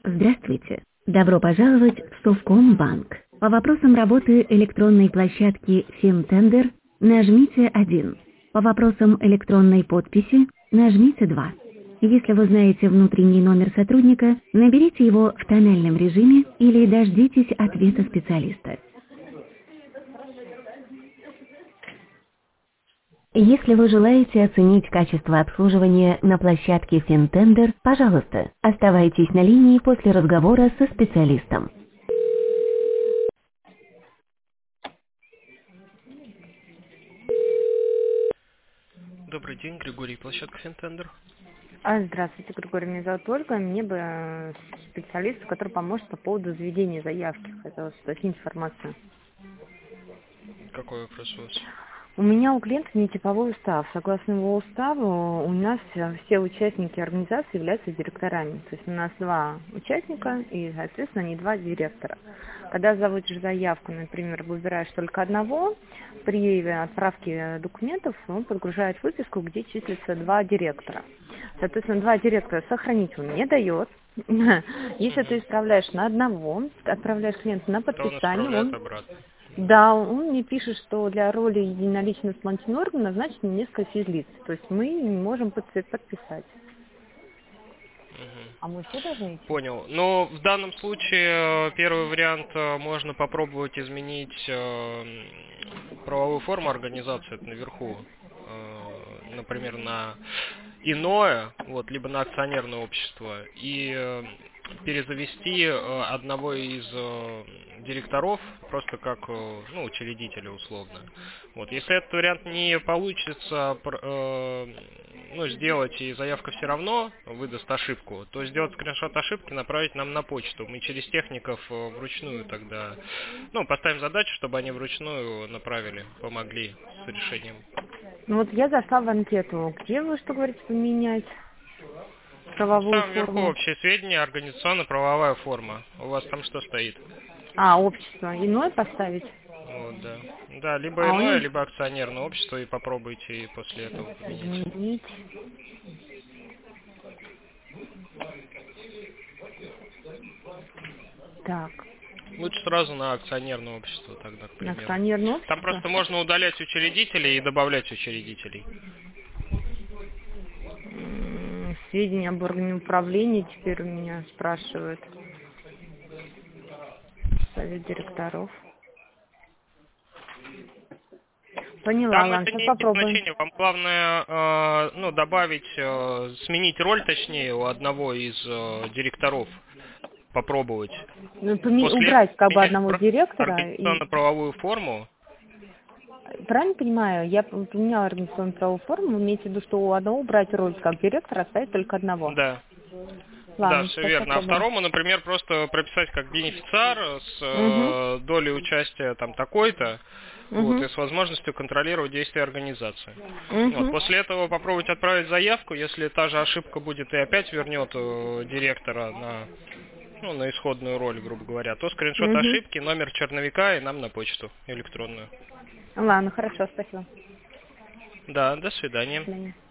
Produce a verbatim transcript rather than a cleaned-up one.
Здравствуйте. Добро пожаловать в Совкомбанк. По вопросам работы электронной площадки Финтендер нажмите один. По вопросам электронной подписи нажмите два. Если вы знаете внутренний номер сотрудника, наберите его в тональном режиме или дождитесь ответа специалиста. Если вы желаете оценить качество обслуживания на площадке Финтендер, пожалуйста, оставайтесь на линии после разговора со специалистом. Добрый день, Григорий, площадка Финтендер. А, Здравствуйте, Григорий, меня зовут Ольга. Мне бы э, специалист, который поможет по поводу заведения заявки. Хотела спросить информацию. Какой вопрос у вас? У меня у клиента не типовой устав. Согласно его уставу, у нас все все участники организации являются директорами. То есть у нас два участника и, соответственно, не два директора. Когда заводишь заявку, например, выбираешь только одного, при отправке документов он подгружает выписку, где числится два директора. Соответственно, два директора сохранить он не дает. Если ты исправляешь на одного, отправляешь клиента на То он подписание, исправляет он... обратно. Да, он мне пишет, что для роли единоличного исполнительного органа назначено несколько физлиц. То есть мы не можем подпи- подписать. Мгм. А мы все должны идти? Понял. Но в данном случае э, первый вариант э, можно попробовать изменить э, м, правовую форму организации, это наверху, э, например, на иное, вот, либо на акционерное общество, и э, перезавести э, одного из э, директоров просто как э, ну, учредителя условно. Вот. Если этот вариант не получится пр- э, ну, сделать и заявка все равно выдаст ошибку, то сделать скриншот ошибки, направить нам на почту. Мы через техников э, вручную тогда ну, поставим задачу, чтобы они вручную направили, помогли с решением. Ну вот я зашла в анкету. Где вы, что говорите, поменять В правовую самом верху форму? общие сведения, организационно-правовая форма. У вас там что стоит? А, общество. Иное поставить? Вот, да. Да, либо А у иное, них либо акционерное общество, и попробуйте и после этого поменять. изменить. Так, Лучше сразу на акционерное общество тогда, к примеру. акционерное Там общество. просто можно удалять учредителей и добавлять учредителей. М, Сведения об органе управления теперь у меня спрашивают. Совет директоров. Поняла, Там ладно, это сейчас не имеет попробуем. значения. Вам главное э, ну, добавить, э, сменить роль, точнее, у одного из э, директоров. Попробовать. Ну, поме- После этого убрать как бы менять одного про- директора и организационно-правовую форму. правильно понимаю, я п- поменяла организационную правовую форму, вы имеете в виду, что у одного убрать роль как директора, оставить только одного. Да. Да, Ладно, все сейчас верно. А попробуем. второму, например, просто прописать как бенефициар с Угу, э, долей участия там такой-то, вот, угу, и с возможностью контролировать действия организации. Вот, угу, после этого попробовать отправить заявку, если та же ошибка будет и опять вернет э, директора на, ну, на исходную роль, грубо говоря, то скриншот угу. ошибки, номер черновика и нам на почту электронную. Ладно, хорошо, спасибо. Да, до До свидания. свидания.